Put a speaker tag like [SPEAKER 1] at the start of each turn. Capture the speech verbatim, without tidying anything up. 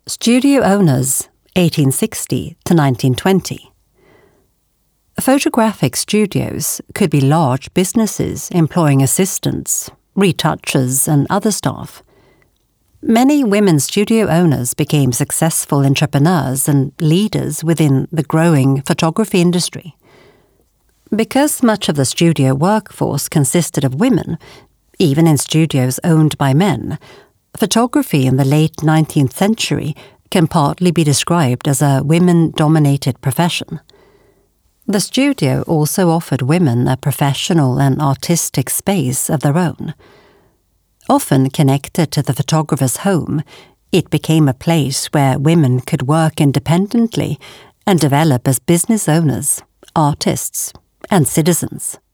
[SPEAKER 1] Studio owners, eighteen sixty to nineteen twenty. Photographic studios could be large businesses employing assistants, retouchers, and other staff. Many women studio owners became successful entrepreneurs and leaders within the growing photography industry. Because much of the studio workforce consisted of women, even in studios owned by men, photography in the late nineteenth century can partly be described as a women-dominated profession. The studio also offered women a professional and artistic space of their own. Often connected to the photographer's home, it became a place where women could work independently and develop as business owners, artists, and citizens.